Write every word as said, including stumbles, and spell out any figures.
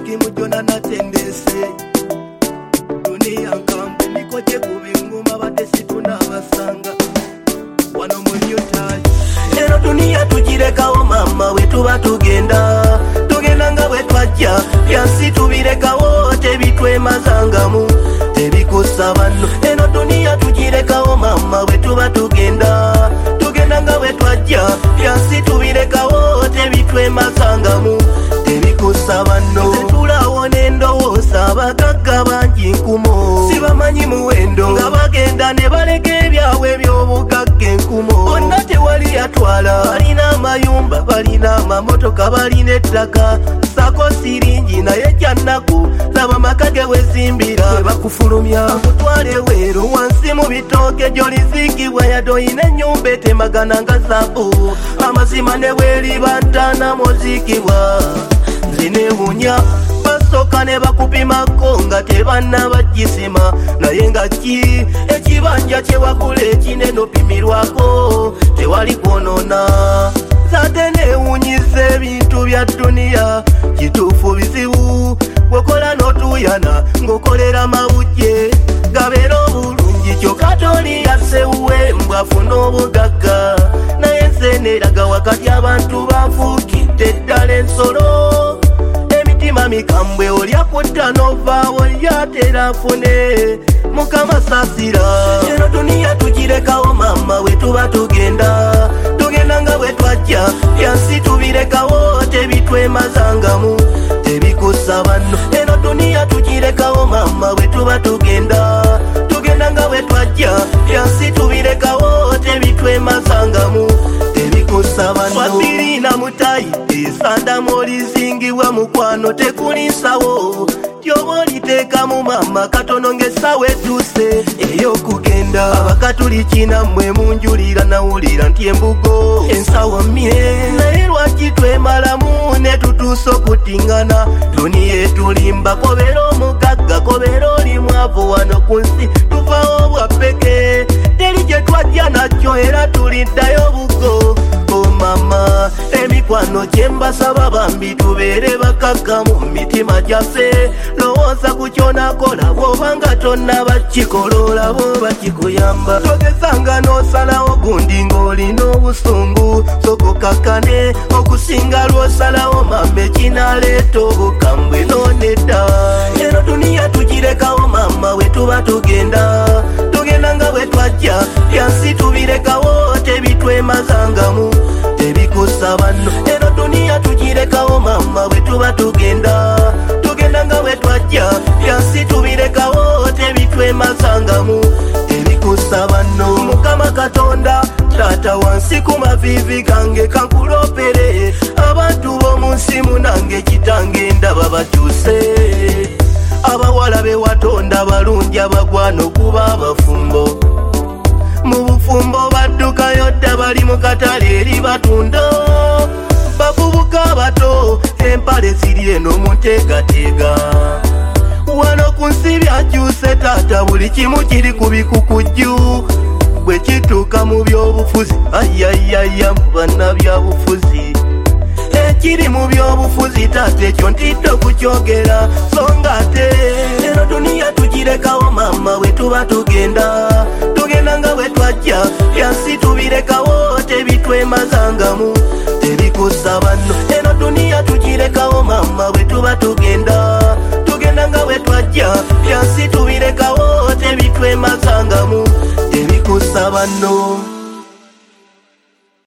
Mwangi mujona na tendese dunia nkambe nikoje kubinguma batesi tunabasanga wano munyutai lero dunia tujirekawo mama wetu batugenda tugenda nga wetwajja byansi tubirekawo tebitwemazangamu tebikosa banno eno dunia tujirekawo mama wetu batugenda tugenda nga wetwajja byansi tubirekawo tebitwemazangamu tebikosa banno tulawo n'endowooza abagagga bangi nkumo sibamanyi muwendo nga bagenda ne baleka ebyabwe eby'obugagga enkumo bonna tewali yatwala balina amayumba balina amamotoka balina ettaka sako siringi naye kyannaku laba maka ge wezimbira bwe bakufulumya bakutwale weeru wansi mu bitooke gy'olizikibwa yadoyina ennyumba etemagana nga zaabu amazima ne bweriba ntaana mozikibwa nzinewunya basoka ne bakupimako nga tebanna bagisima naye nga ki ekibanja kyewakula ekinene opimirwako tewali kwonona zate newunyisa ebintu bya duniya kituufu bizibu bwokola n'otuyana ng'okolera mabujje gabeera obulungi kyokka toli yasewuwe mbwafuna obugagga naye enseneraga wakati abantu bafuukidde ddala ensolo emitima mikambwe olya kutta n'ovaawo yatera afune mukama saasira eno duniya tugirekawo mama we tuba tugenda tugenda nga bwe twajja byansi tubirekawo tebitwemazangamu tebikosa banno eno duniya tugirekawo mama we tuba tugenda tugenda nga bwe twajja byansi tubirekawo tebitwemazangamu tebikosa banno swabirina mutayi esanda molizingibwa mukwano tekulinsawo tyoba oliteekamu mama katono ng'essawo etuuse ey'okugenda abakatulikina mmwe munjulira nawulira nti embugo ensawo mmye naye lwaki twemalamu ne tutuusa okutingana duniya etulimba kobeera omugagga kobeera oli mwavu wano ku nsi tuvaawo bwappeke teri gye twajja nakyo era tuliddayo bugo o mama emikwano gye mbasaba bambi tubeere bakagga mu mitima gyaffe lowooza ku kyonakola bw'obanga tonnaba kikolola bw'oba kikuyamba togezanga n'osalawo gundi ng'olina obusungu sokukakkane okusinga lw'osalawo mama ekinaleeta obukambwe noonedda eno duniya tugirekawo mama we tuba tugenda tugenda nga bwe twajja byansi tubirekawo tebitwemazangamu tebikosa banno eno duniya tugirekawo mama we tuba tugenda tugenda nga bwe twajja byansi tubirekawo tebitwemazangamu tebikosa banno mukama katonda taata wansi ku mavivi gange kankulopere abantu b'omu nsi munange kitange ndaba bakyuse abawala be watonda balungi abagwana okuba abafumbo mu bufumbo baddukayo dda bali mu katale eri batunda bavubuka bato empale ziri eno munteegateega wano ku nsi byakyuse taata buli kimu kiri ku bikukujju bwe kituuka mu by'obufuzi ayayaya mu bannabyabufuzi ekiri mu by'obufuzi taata ekyo ntidde okukyogera so nga ate eno duniya tugirekawo mama we tuba tugenda tugenda nga bwe twajja byansi tubirekawo tebitwemazangamu tebikosa banno eno duniya tugirekawo mama we tuba tugenda tugenda nga bwe twajja byansi tubirekawo tebitwemazangamu tebikosa banno.